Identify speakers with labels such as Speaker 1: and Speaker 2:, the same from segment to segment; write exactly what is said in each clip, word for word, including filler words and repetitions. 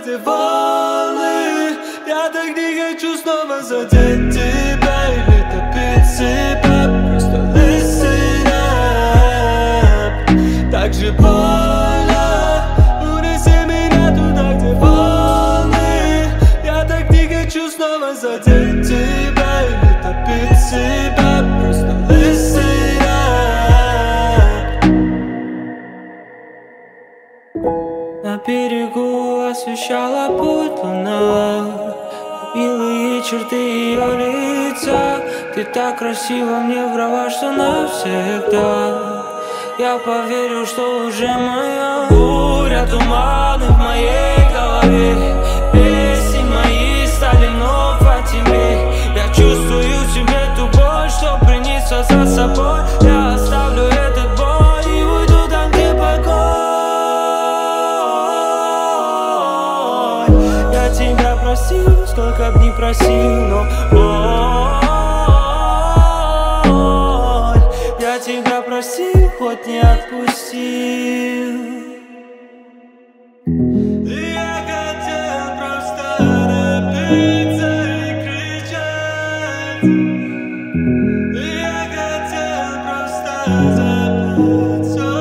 Speaker 1: где волны. Я так не хочу снова задеть тебя или топить себя. Просто listen up. Так же больно. Унеси меня туда, где волны. Я так не хочу снова задеть тебя или топить себя. Просто listen up. На берегу освещала путь луна, милые черты ее лица. Ты так красиво мне врала, что навсегда. Я поверил, что уже моя. Буря, туманы в моей голове. Песни мои стали вновь о тебе. Я чувствую в себе ту боль, что принесла за собой. Я оставлю этот бой и уйду там, где покой. Я тебя просил, сколько б не просил, но ой, я тебя просил, хоть не отпустил. Я хотел просто напиться и кричать. Я хотел просто забыться.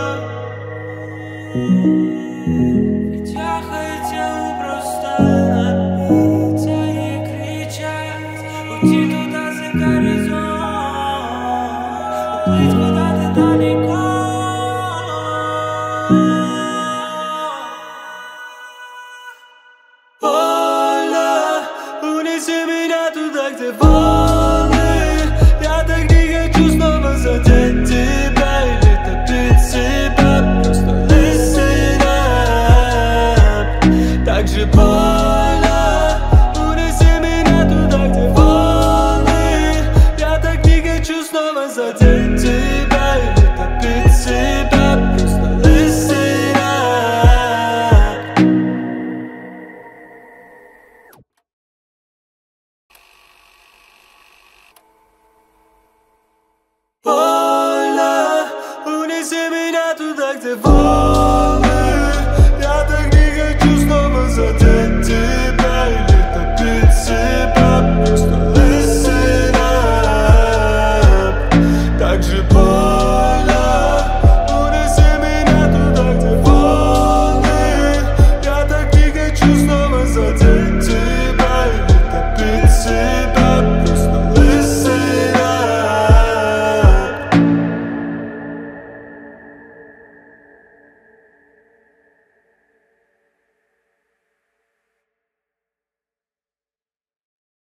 Speaker 1: Ведь я хотел просто напиться и кричать. Уйти туда за горизонт, уплыть куда-то далеко. Больно, унеси меня туда, где волны. Я так не хочу снова задеть тебя или топить себя. Просто listen up. Так же больно. Унеси меня туда, где волны. Я так не хочу снова задеть тебя или топить себя. Просто listen up. Больно, унеси меня туда, где волны.